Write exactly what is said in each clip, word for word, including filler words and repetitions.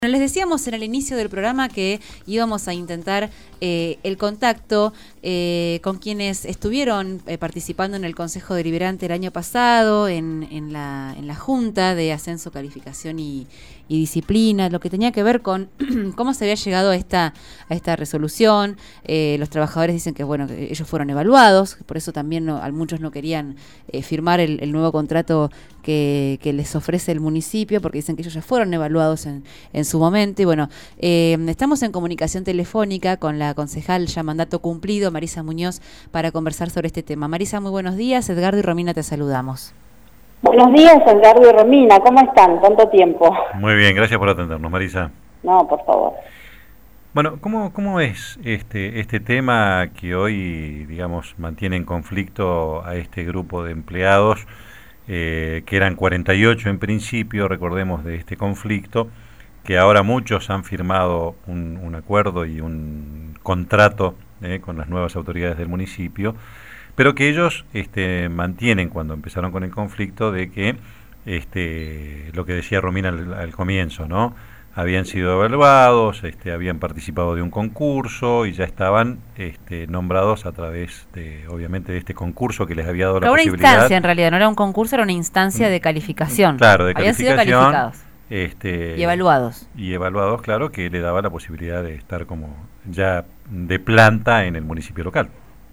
Les decíamos en el inicio del programa que íbamos a intentar eh, el contacto eh, con quienes estuvieron eh, participando en el Consejo Deliberante el año pasado, en, en, la, en la Junta de Ascenso, Calificación y, y Disciplina, lo que tenía que ver con cómo se había llegado a esta, a esta resolución. Eh, los trabajadores dicen que bueno que ellos fueron evaluados, por eso también no, a muchos no querían eh, firmar el, el nuevo contrato que, que les ofrece el municipio, porque dicen que ellos ya fueron evaluados en, en su momento. Y bueno, eh, estamos en comunicación telefónica con la concejal ya mandato cumplido, Marisa Muñoz, para conversar sobre este tema. Marisa, muy buenos días. Edgardo y Romina, te saludamos. Buenos días, Edgardo y Romina. ¿Cómo están? Tanto tiempo. Muy bien, gracias por atendernos, Marisa. No, por favor. Bueno, ¿cómo, cómo es este, este tema que hoy, digamos, mantiene en conflicto a este grupo de empleados, eh, que eran cuarenta y ocho en principio, recordemos, de este conflicto, que ahora muchos han firmado un, un acuerdo y un contrato eh, con las nuevas autoridades del municipio, pero que ellos este, mantienen cuando empezaron con el conflicto de que, este, lo que decía Romina al, al comienzo, ¿no? Habían sido evaluados, este, habían participado de un concurso y ya estaban este, nombrados a través de, obviamente, de este concurso que les había dado la Pero posibilidad. Una instancia, en realidad, no era un concurso, era una instancia de calificación. Claro, de habían calificación. sido calificados. Este, y evaluados. Y evaluados, claro, que le daba la posibilidad de estar como ya de planta en el municipio local.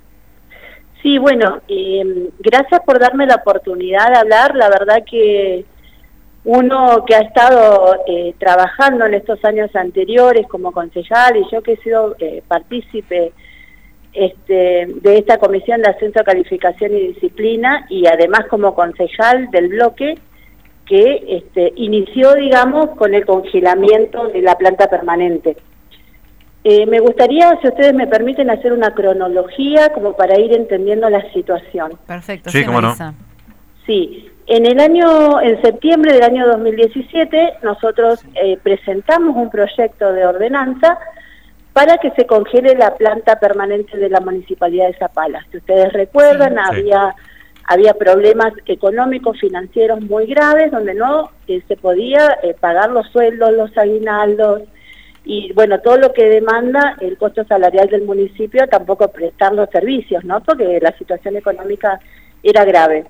Sí, bueno, eh, gracias por darme la oportunidad de hablar. La verdad que uno que ha estado eh, trabajando en estos años anteriores como concejal, y yo que he sido eh, partícipe este, de esta Comisión de Ascenso, Calificación y Disciplina, y además como concejal del bloque, que este, inició, digamos, con el congelamiento de la planta permanente. Eh, me gustaría, si ustedes me permiten, hacer una cronología como para ir entendiendo la situación. Perfecto, sí, sí, cómo Marisa. no. Sí, en el año, en septiembre del año dos mil diecisiete, nosotros eh, presentamos un proyecto de ordenanza para que se congele la planta permanente de la Municipalidad de Zapala. Si ustedes recuerdan, Sí, había... Sí. había problemas económicos, financieros muy graves, donde no eh, se podía eh, pagar los sueldos, los aguinaldos, y bueno, todo lo que demanda el costo salarial del municipio, tampoco prestar los servicios, ¿no? Porque la situación económica era grave.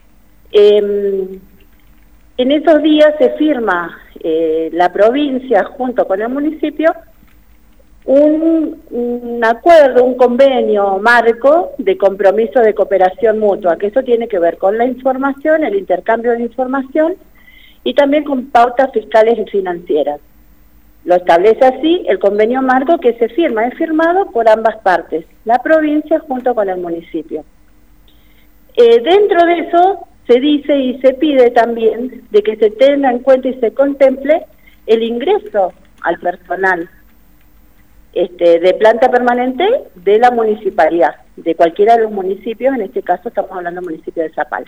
Eh, en esos días se firma eh, la provincia junto con el municipio Un, un acuerdo, un convenio marco de compromiso de cooperación mutua, que eso tiene que ver con la información, el intercambio de información y también con pautas fiscales y financieras. Lo establece así el convenio marco, que se firma, es firmado por ambas partes, la provincia junto con el municipio. Eh, dentro de eso se dice y se pide también de que se tenga en cuenta y se contemple el ingreso al personal Este, de planta permanente de la municipalidad, de cualquiera de los municipios, en este caso estamos hablando del municipio de Zapala.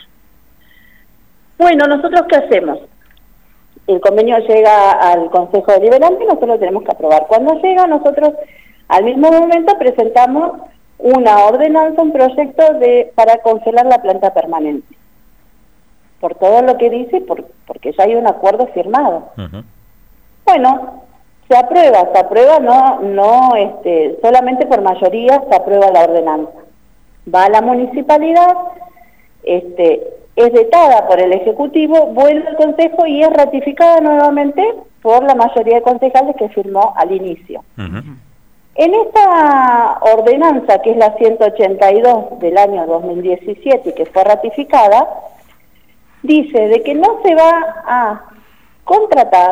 Bueno, ¿nosotros qué hacemos? El convenio llega al Consejo Deliberante y nosotros lo tenemos que aprobar. Cuando llega, nosotros al mismo momento presentamos una ordenanza, un proyecto de para congelar la planta permanente. Por todo lo que dice, por, porque ya hay un acuerdo firmado. Uh-huh. Bueno, se aprueba, se aprueba, no, no, este, solamente por mayoría se aprueba la ordenanza. Va a la municipalidad, este, es vetada por el Ejecutivo, vuelve al Consejo y es ratificada nuevamente por la mayoría de concejales que firmó al inicio. Uh-huh. En esta ordenanza, que es la ciento ochenta y dos del año dos mil diecisiete y que fue ratificada, dice de que no se va a contratar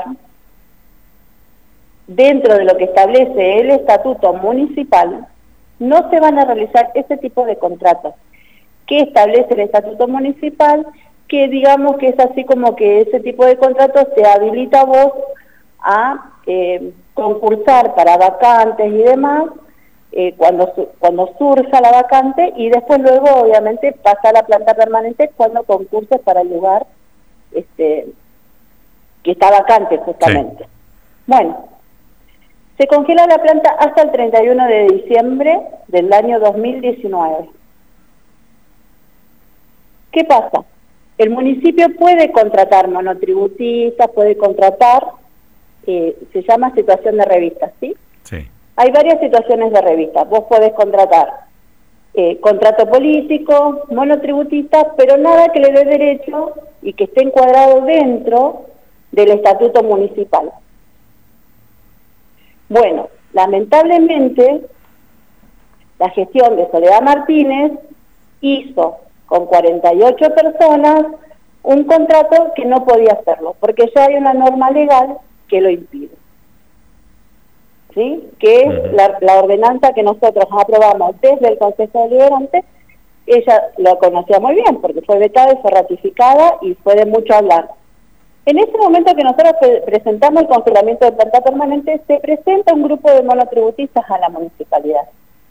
dentro de lo que establece el estatuto municipal, no se van a realizar ese tipo de contratos. ¿Qué establece el estatuto municipal? Que digamos que es así como que ese tipo de contratos te habilita a vos a eh, concursar para vacantes y demás, eh, cuando, cuando surja la vacante, y después luego obviamente pasa a la planta permanente cuando concurses para el lugar este, que está vacante justamente. Sí. Bueno, se congela la planta hasta el treinta y uno de diciembre del año dos mil diecinueve. ¿Qué pasa? El municipio puede contratar monotributistas, puede contratar eh, se llama situación de revista, ¿sí? Sí. Hay varias situaciones de revista. Vos podés contratar eh, contrato político, monotributista, pero nada que le dé derecho y que esté encuadrado dentro del estatuto municipal. Bueno, lamentablemente, la gestión de Soledad Martínez hizo con cuarenta y ocho personas un contrato que no podía hacerlo, porque ya hay una norma legal que lo impide. ¿Sí? Que es la, la ordenanza que nosotros aprobamos desde el Consejo Deliberante. Ella lo conocía muy bien, porque fue vetada y fue ratificada y fue de mucho hablar. En ese momento que nosotros pre presentamos el congelamiento de planta permanente, se presenta un grupo de monotributistas a la municipalidad.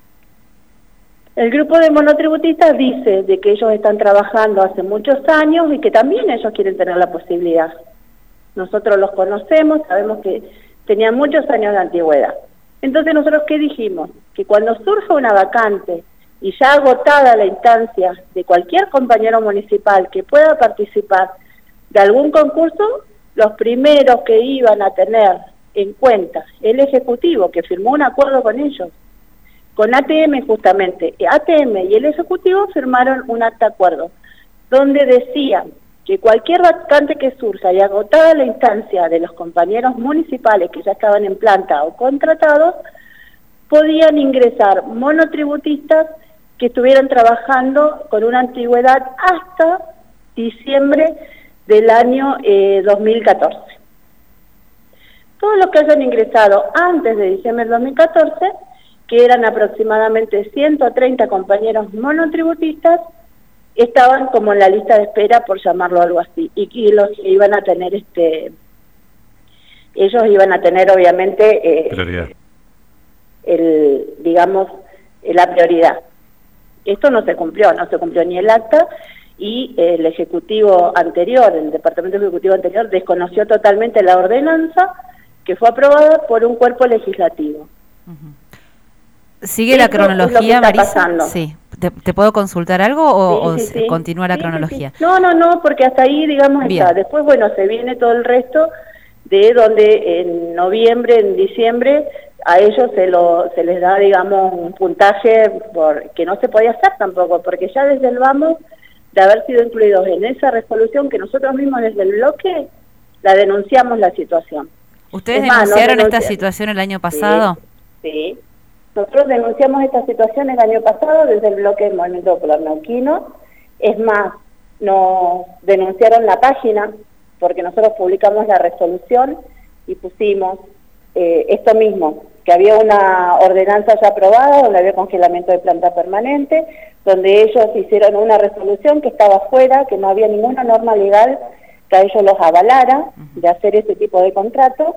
El grupo de monotributistas dice de que ellos están trabajando hace muchos años y que también ellos quieren tener la posibilidad. Nosotros los conocemos, sabemos que tenían muchos años de antigüedad. Entonces nosotros, ¿qué dijimos? Que cuando surja una vacante y ya agotada la instancia de cualquier compañero municipal que pueda participar de algún concurso, los primeros que iban a tener en cuenta el Ejecutivo, que firmó un acuerdo con ellos, con A T M justamente, A T M y el Ejecutivo firmaron un acta de acuerdo, donde decían que cualquier vacante que surja y agotada la instancia de los compañeros municipales que ya estaban en planta o contratados, podían ingresar monotributistas que estuvieran trabajando con una antigüedad hasta diciembre del año eh, dos mil catorce. Todos los que hayan ingresado antes de diciembre del dos mil catorce, que eran aproximadamente ciento treinta compañeros monotributistas, estaban como en la lista de espera, por llamarlo algo así, y, y los iban a tener, este, ellos iban a tener obviamente eh, prioridad. el, digamos, la prioridad. Esto no se cumplió, no se cumplió ni el acta, y el Ejecutivo anterior, el Departamento Ejecutivo anterior, desconoció totalmente la ordenanza que fue aprobada por un cuerpo legislativo. Uh-huh. ¿Sigue la cronología, Marisa? Sí. ¿Te, ¿Te puedo consultar algo o, sí, sí, o sí. continúa la sí, cronología? Sí, sí. No, no, no, porque hasta ahí, digamos, Bien. está. Después, bueno, se viene todo el resto de donde en noviembre, en diciembre, a ellos se lo se les da, digamos, un puntaje por, que no se podía hacer tampoco, porque ya desde el vamos de haber sido incluidos en esa resolución que nosotros mismos desde el bloque la denunciamos la situación. ¿Ustedes es denunciaron más, no esta situación el año pasado? Sí, sí. Nosotros denunciamos esta situación el año pasado desde el bloque del Movimiento Popular Neuquino. Es más, nos denunciaron la página porque nosotros publicamos la resolución y pusimos eh, esto mismo, que había una ordenanza ya aprobada donde había congelamiento de planta permanente, donde ellos hicieron una resolución que estaba fuera, que no había ninguna norma legal que a ellos los avalara de hacer ese tipo de contrato.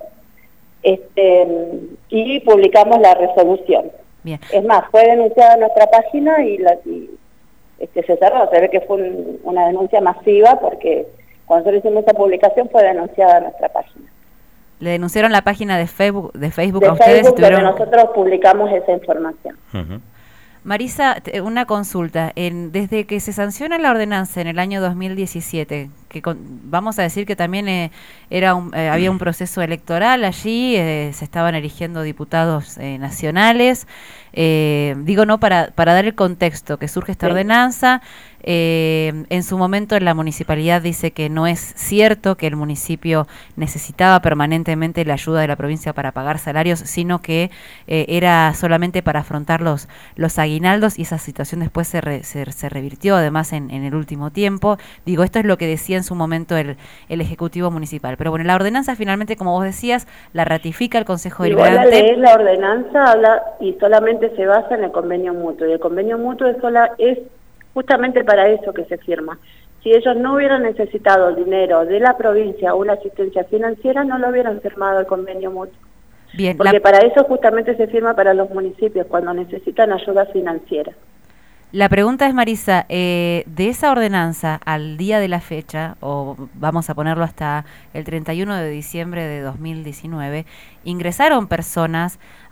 Este, y publicamos la resolución. Bien. Es más, fue denunciada en nuestra página y, la, y este, se cerró. Se ve que fue un, una denuncia masiva porque cuando nosotros hicimos esa publicación fue denunciada en nuestra página. ¿Le denunciaron la página de Facebook, de Facebook de a ustedes? Facebook, donde nosotros publicamos esa información. Uh-huh. Marisa, una consulta. En, desde que se sanciona la ordenanza en el año dos mil diecisiete, que con, vamos a decir que también eh, era un, eh, había un proceso electoral allí, eh, se estaban eligiendo diputados eh, nacionales, eh, digo no para, para dar el contexto, que surge esta sí. ordenanza, eh, en su momento la municipalidad dice que no es cierto que el municipio necesitaba permanentemente la ayuda de la provincia para pagar salarios, sino que eh, era solamente para afrontar los, los aguinaldos, y esa situación después se, re, se, se revirtió además en, en el último tiempo. Digo, esto es lo que decía en su momento el, el Ejecutivo Municipal. Pero bueno, la ordenanza finalmente, como vos decías, la ratifica el Consejo Deliberante. Igual a leer la ordenanza habla y solamente se basa en el convenio mutuo, y el convenio mutuo es, sola, es justamente para eso que se firma. Si ellos no hubieran necesitado dinero de la provincia o una asistencia financiera, no lo hubieran firmado el convenio mutuo. Bien, porque la... para eso justamente se firma para los municipios, cuando necesitan ayuda financiera. La pregunta es, Marisa, eh, de esa ordenanza al día de la fecha, o vamos a ponerlo hasta el treinta y uno de diciembre de dos mil diecinueve, ingresaron personas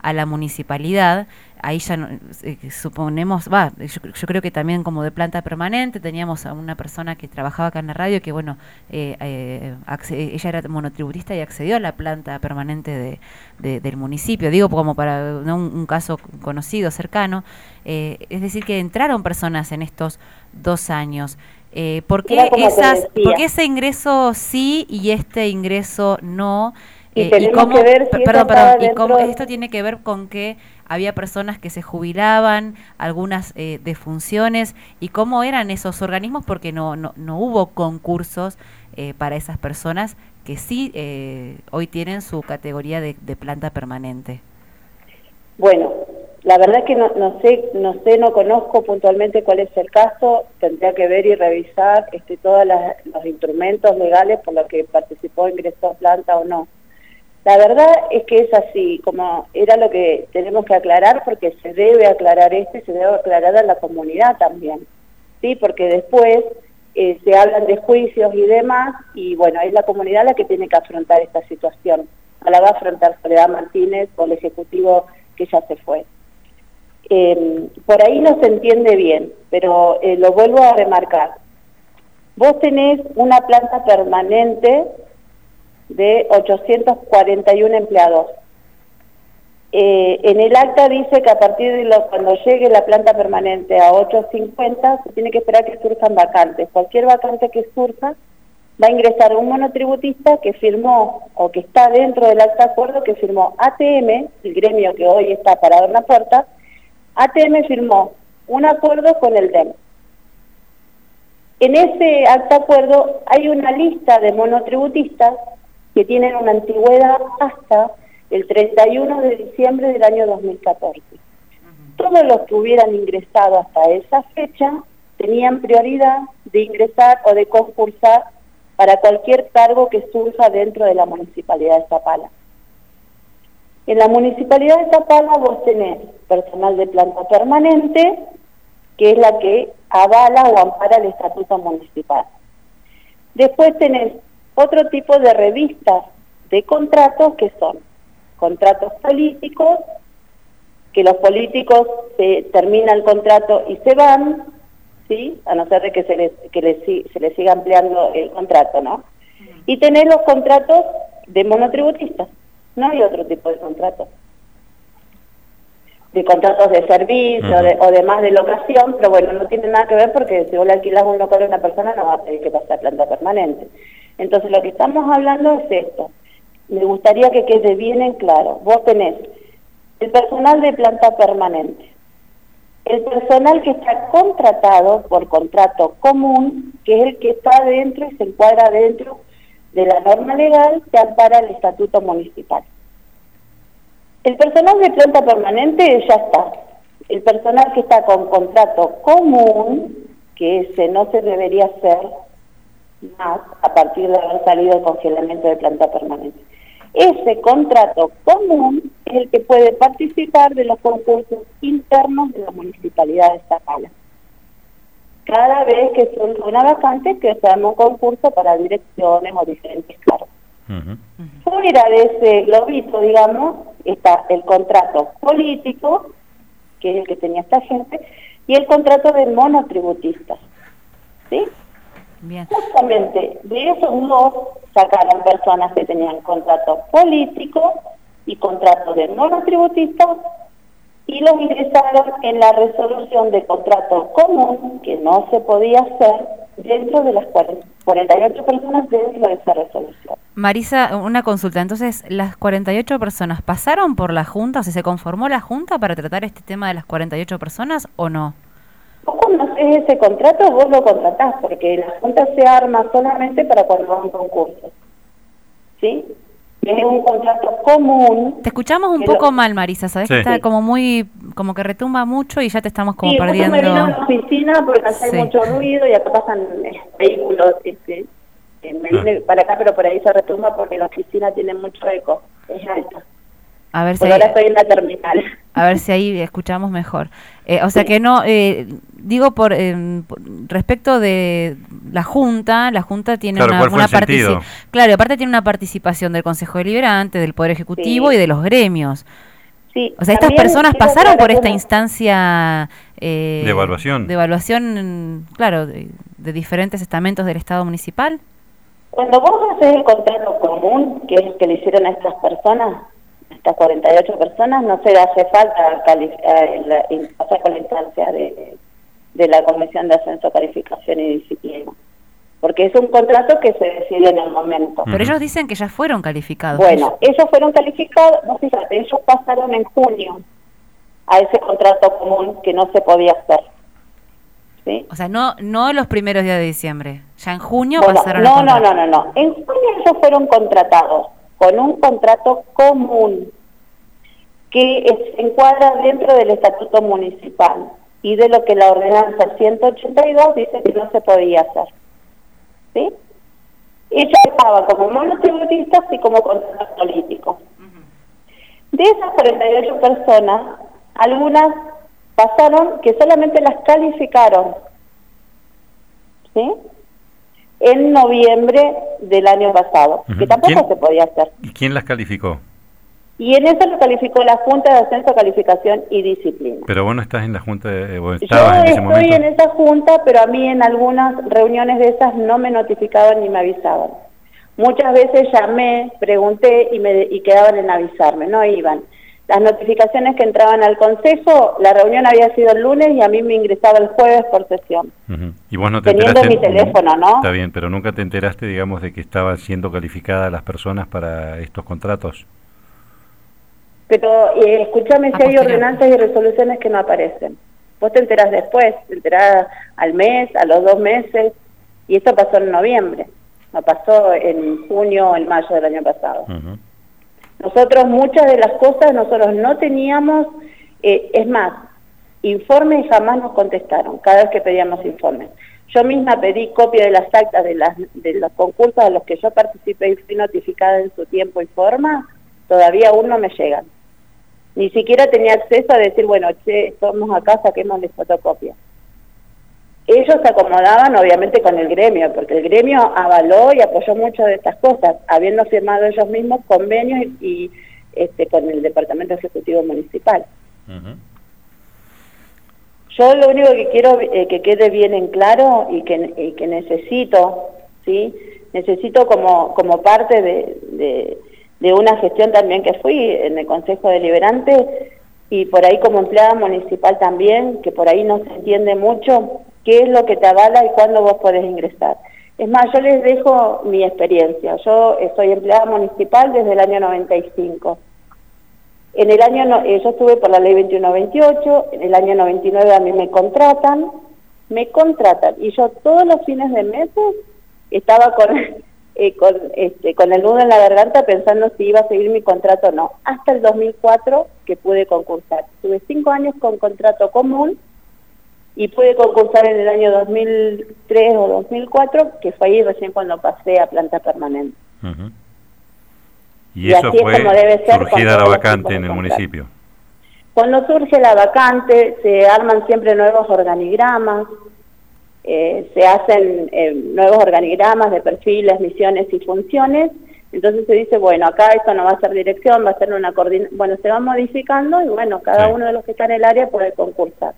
a la municipalidad. Ahí ya no, eh, suponemos, va, yo, yo creo que también como de planta permanente teníamos a una persona que trabajaba acá en la radio que, bueno, eh, eh, acced- ella era monotributista y accedió a la planta permanente de, de, del municipio, digo como para ¿no? un, un caso conocido, cercano, eh, es decir, que entraron personas en estos dos años. Eh, ¿por qué esas, ¿por qué ese ingreso sí y este ingreso no? Y, eh, tenemos y cómo, que ver si perdón, perdón, y cómo, de... esto tiene que ver con que había personas que se jubilaban, algunas eh, defunciones, y cómo eran esos organismos, porque no, no, no hubo concursos eh, para esas personas que sí eh, hoy tienen su categoría de, de planta permanente. Bueno, la verdad es que no, no sé, no sé, no conozco puntualmente cuál es el caso, tendría que ver y revisar este, todos los instrumentos legales por los que participó, ingresó a planta o no. La verdad es que es así, como era lo que tenemos que aclarar, porque se debe aclarar esto y se debe aclarar a la comunidad también, ¿sí? Porque después eh, se hablan de juicios y demás, y bueno, es la comunidad la que tiene que afrontar esta situación. No la va a afrontar Soledad Martínez o el ejecutivo que ya se fue. Eh, por ahí no se entiende bien, pero eh, lo vuelvo a remarcar. Vos tenés una planta permanente de ochocientos cuarenta y uno empleados. Eh, en el acta dice que a partir de lo, cuando llegue la planta permanente a ochocientos cincuenta, se tiene que esperar que surjan vacantes. Cualquier vacante que surja va a ingresar un monotributista que firmó, o que está dentro del acta de acuerdo, que firmó A T M, el gremio que hoy está parado en la puerta. A T M firmó un acuerdo con el D E M. En ese acta de acuerdo hay una lista de monotributistas que tienen una antigüedad hasta el treinta y uno de diciembre del año dos mil catorce. Uh-huh. Todos los que hubieran ingresado hasta esa fecha tenían prioridad de ingresar o de concursar para cualquier cargo que surja dentro de la Municipalidad de Zapala. En la Municipalidad de Zapala vos tenés personal de planta permanente, que es la que avala o ampara el Estatuto Municipal. Después tenés otro tipo de revistas de contratos, que son contratos políticos, que los políticos se termina el contrato y se van, ¿sí? A no ser de que se les, que les, se les siga ampliando el contrato, ¿no? Y tenés los contratos de monotributistas, no hay otro tipo de contratos. De contratos de servicio uh-huh. de, o de más de locación, pero bueno, no tiene nada que ver porque si vos le alquilás un local a una persona no va a tener que pasar planta permanente. Entonces lo que estamos hablando es esto. Me gustaría que quede bien en claro. Vos tenés el personal de planta permanente, el personal que está contratado por contrato común, que es el que está dentro y se encuadra dentro de la norma legal que ampara el Estatuto Municipal. El personal de planta permanente ya está. El personal que está con contrato común, que ese no se debería hacer más a partir de haber salido el congelamiento de planta permanente. Ese contrato común es el que puede participar de los concursos internos de la Municipalidad de Zapala. Cada vez que surge una vacante, que se arma un concurso para direcciones o diferentes cargos. Uh-huh. Fuera de ese globito, digamos, está el contrato político, que es el que tenía esta gente, y el contrato de monotributistas. ¿Sí? Bien. Justamente de esos dos sacaron personas que tenían contrato político y contrato de monotributistas y los ingresaron en la resolución de contrato común, que no se podía hacer dentro de las cuarenta y ocho personas dentro de esa resolución. Marisa, una consulta. Entonces, ¿las cuarenta y ocho personas pasaron por la Junta? O sea, ¿se conformó la Junta para tratar este tema de las cuarenta y ocho personas o no? Vos conocés ese contrato, vos lo contratás, porque la Junta se arma solamente para cuando va a un concurso. ¿Sí? Es un contrato común. Te escuchamos un poco lo... mal, Marisa, ¿sabes? Sí. Que está como muy, como que retumba mucho y ya te estamos como sí, perdiendo. Sí, me vino a la oficina porque acá sí. hay mucho ruido y acá pasan eh, vehículos, este, eh, me vine para acá, pero por ahí se retumba porque la oficina tiene mucho eco, es alta. A ver Por si ahora ahí, estoy en la terminal. A ver si ahí escuchamos mejor. Eh, o sea sí. que no, eh, digo por, eh, por respecto de la Junta, la Junta tiene claro, una, una participación. Claro, y aparte tiene una participación del Consejo Deliberante, del Poder Ejecutivo sí. y de los gremios. Sí, o sea, estas personas pasaron por esta una... instancia eh, de evaluación, de evaluación, claro, de, de diferentes estamentos del Estado municipal. Cuando vos haces el contrato común, que es el que le hicieron a estas personas, estas cuarenta y ocho personas, no se hace falta pasar con la instancia de, de la Comisión de Ascenso, Calificación y Disciplina, porque es un contrato que se decide en el momento. Pero ellos dicen que ya fueron calificados. Bueno, ellos fueron calificados, no, fíjate, ellos pasaron en junio a ese contrato común que no se podía hacer. ¿Sí? O sea, no no los primeros días de diciembre, ya en junio bueno, pasaron no, el no, contrato. no, no, no. En junio ellos fueron contratados con un contrato común que se encuadra dentro del Estatuto Municipal y de lo que la ordenanza ciento ochenta y dos dice que no se podía hacer. ¿Sí? Ellos estaban como monotributistas y como contratos políticos. De esas cuarenta y ocho personas, algunas pasaron que solamente las calificaron, ¿sí? En noviembre del año pasado, uh-huh. que tampoco ¿Quién? se podía hacer. ¿Y quién las calificó? Y en eso lo calificó la Junta de Ascenso, Calificación y Disciplina. Pero vos no estás en la Junta, de, vos estabas Yo en ese estoy momento. en esa Junta, pero a mí en algunas reuniones de esas no me notificaban ni me avisaban. Muchas veces llamé, pregunté y, me, y quedaban en avisarme, no iban. Las notificaciones que entraban al Consejo, la reunión había sido el lunes y a mí me ingresaba el jueves por sesión. Uh-huh. ¿Y vos no te teniendo enteraste? mi teléfono, ¿no? Está bien, pero nunca te enteraste, digamos, de que estaban siendo calificadas las personas para estos contratos. Pero eh, escúchame, si hay ordenanzas y resoluciones que no aparecen. Vos te enterás después, te enterás al mes, a los dos meses, y esto pasó en noviembre, no pasó en junio o en mayo del año pasado. Uh-huh. Nosotros muchas de las cosas nosotros no teníamos, eh, es más, informes jamás nos contestaron, cada vez que pedíamos informes. Yo misma pedí copia de las actas de, las, de los concursos a los que yo participé y fui notificada en su tiempo y forma, todavía aún no me llegan. Ni siquiera tenía acceso a decir, bueno, che, estamos acá, saquémosle fotocopia. Ellos se acomodaban obviamente con el gremio, porque el gremio avaló y apoyó muchas de estas cosas, habiendo firmado ellos mismos convenios y, y este, con el Departamento Ejecutivo Municipal. Uh-huh. Yo lo único que quiero eh, que quede bien en claro y que, y que necesito, ¿sí? Necesito como, como parte de, de, de una gestión también que fui en el Consejo Deliberante y por ahí como empleada municipal también, que por ahí no se entiende mucho qué es lo que te avala y cuándo vos podés ingresar. Es más, yo les dejo mi experiencia. Yo soy empleada municipal desde el año noventa y cinco. En el año, no, eh, yo estuve por la ley veintiuno veintiocho, en el año noventa y nueve a mí me contratan, me contratan, y yo todos los fines de mes estaba con, eh, con, este, con el nudo en la garganta pensando si iba a seguir mi contrato o no, hasta el dos mil cuatro que pude concursar. Tuve cinco años con contrato común, y pude concursar en el año dos mil tres o dos mil cuatro, que fue ahí recién cuando pasé a planta permanente. Uh-huh. Y, y eso así fue es como debe ser surgida la vacante en el municipio. Cuando surge la vacante, se arman siempre nuevos organigramas, eh, se hacen eh, nuevos organigramas de perfiles, misiones y funciones. Entonces se dice, bueno, acá esto no va a ser dirección, va a ser una coordinación. Bueno, se va modificando y bueno, cada sí. uno de los que está en el área puede concursar.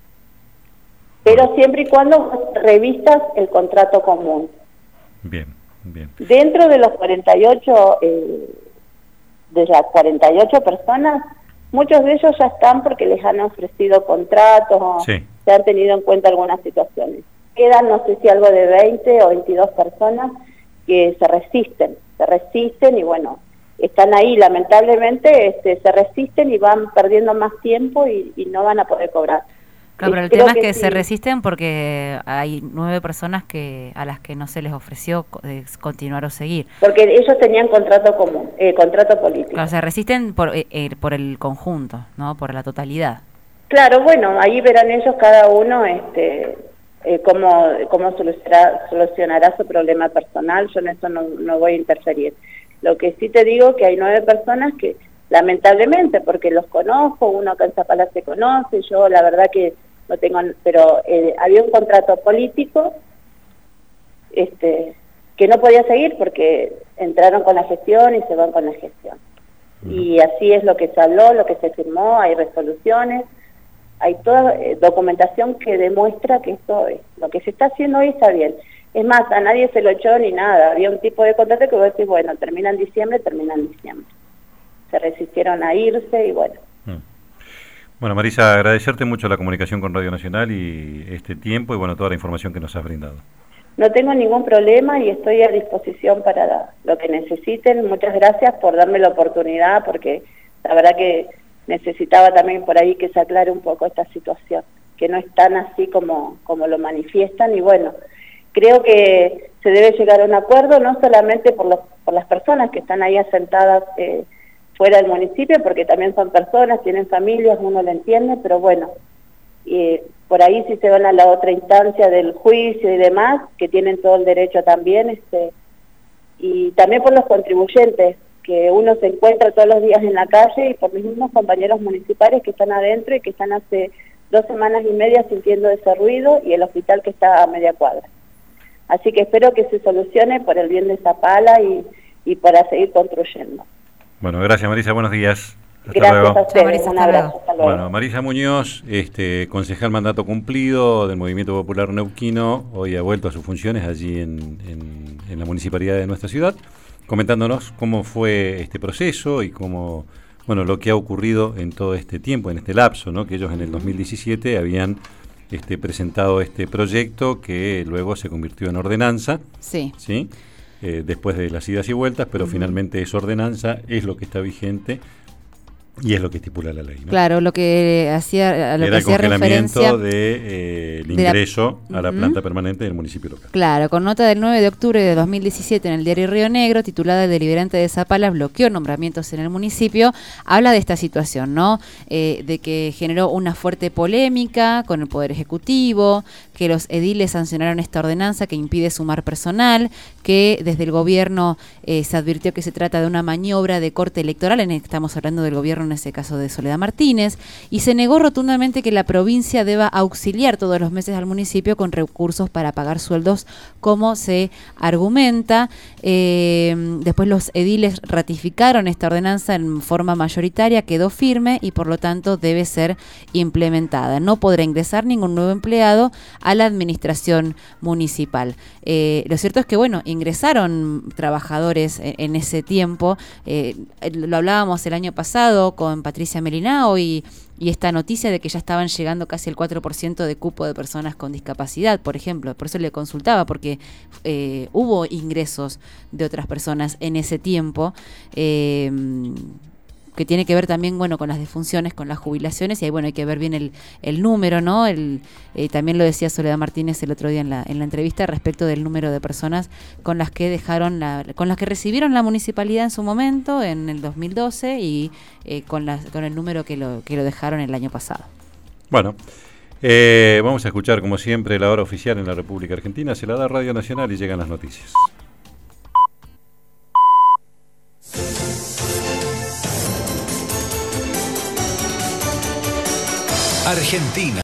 Pero siempre y cuando revistas el contrato común. Bien, bien. Dentro de los cuarenta y ocho, eh, de las cuarenta y ocho personas, muchos de ellos ya están porque les han ofrecido contratos o sí. se han tenido en cuenta algunas situaciones. Quedan, no sé si algo de veinte o veintidós personas que se resisten, se resisten y bueno, están ahí, lamentablemente este, se resisten y van perdiendo más tiempo y, y no van a poder cobrar. Claro, pero el tema es que, que sí. se resisten porque hay nueve personas que a las que no se les ofreció eh, continuar o seguir. Porque ellos tenían contrato común, eh, contrato político. Claro, se resisten por, eh, eh, por el conjunto, ¿no? Por la totalidad. Claro, bueno, ahí verán ellos cada uno este, eh, cómo, cómo solucionará, solucionará su problema personal. Yo en eso no, no voy a interferir. Lo que sí te digo que hay nueve personas que, lamentablemente, porque los conozco, uno acá en Zapala se conoce, yo la verdad que no tengo, pero eh, había un contrato político este que no podía seguir porque entraron con la gestión y se van con la gestión. Uh-huh. Y así es lo que se habló, lo que se firmó, hay resoluciones, hay toda eh, documentación que demuestra que esto es, lo que se está haciendo hoy está bien. Es más, a nadie se lo echó ni nada, había un tipo de contrato que vos decís, bueno, termina en diciembre, termina en diciembre. Se resistieron a irse y bueno. Bueno, Marisa, agradecerte mucho la comunicación con Radio Nacional y este tiempo y bueno, toda la información que nos has brindado. No tengo ningún problema y estoy a disposición para lo que necesiten. Muchas gracias por darme la oportunidad, porque la verdad que necesitaba también por ahí que se aclare un poco esta situación, que no es tan así como, como lo manifiestan. Y bueno, creo que se debe llegar a un acuerdo, no solamente por, los, por las personas que están ahí asentadas eh, fuera del municipio, porque también son personas, tienen familias, uno lo entiende, pero bueno, eh, por ahí si se van a la otra instancia del juicio y demás, que tienen todo el derecho también, este y también por los contribuyentes, que uno se encuentra todos los días en la calle, y por mis mismos compañeros municipales que están adentro y que están hace dos semanas y media sintiendo ese ruido, y el hospital que está a media cuadra. Así que espero que se solucione por el bien de Zapala y, y para seguir construyendo. Bueno, gracias Marisa, buenos días. Hasta Gracias luego. a ustedes, Marisa, un abrazo, hasta luego. Bueno, Marisa Muñoz, este, concejal mandato cumplido del Movimiento Popular Neuquino, hoy ha vuelto a sus funciones allí en, en, en la municipalidad de nuestra ciudad, comentándonos cómo fue este proceso y cómo, bueno, lo que ha ocurrido en todo este tiempo, en este lapso, ¿no? Que ellos en el dos mil diecisiete habían este, presentado este proyecto que luego se convirtió en ordenanza. Sí. ¿Sí? Eh, después de las idas y vueltas, pero uh-huh. finalmente esa ordenanza es lo que está vigente y es lo que estipula la ley, ¿no? Claro, lo que hacía, a lo Era que el hacía congelamiento referencia de, eh, el de ingreso la, a la uh-huh. planta permanente del municipio local. Claro, con nota del nueve de octubre de dos mil diecisiete en el diario Río Negro, titulada El deliberante de Zapala bloqueó nombramientos en el municipio, habla de esta situación, ¿no? Eh, de que generó una fuerte polémica con el Poder Ejecutivo, que los ediles sancionaron esta ordenanza que impide sumar personal, que desde el gobierno eh, se advirtió que se trata de una maniobra de corte electoral, en el, estamos hablando del gobierno en ese caso de Soledad Martínez, y se negó rotundamente que la provincia deba auxiliar todos los meses al municipio con recursos para pagar sueldos, como se argumenta. Eh, después los ediles ratificaron esta ordenanza en forma mayoritaria, quedó firme y por lo tanto debe ser implementada. No podrá ingresar ningún nuevo empleado a la administración municipal. Eh, lo cierto es que, bueno, ingresaron trabajadores en, en ese tiempo. Eh, lo hablábamos el año pasado con Patricia Melinao y, y esta noticia de que ya estaban llegando casi el cuatro por ciento de cupo de personas con discapacidad, por ejemplo. Por eso le consultaba, porque eh, hubo ingresos de otras personas en ese tiempo, eh, que tiene que ver también, bueno, con las defunciones, con las jubilaciones, y ahí, bueno, hay que ver bien el, el número, ¿no? El, eh, también lo decía Soledad Martínez el otro día en la, en la entrevista respecto del número de personas con las que dejaron la, con las que recibieron la municipalidad en su momento, en el dos mil doce, y eh, con, las, con el número que lo, que lo dejaron el año pasado. Bueno, eh, vamos a escuchar, como siempre, la hora oficial en la República Argentina. Se la da Radio Nacional y llegan las noticias. Argentina.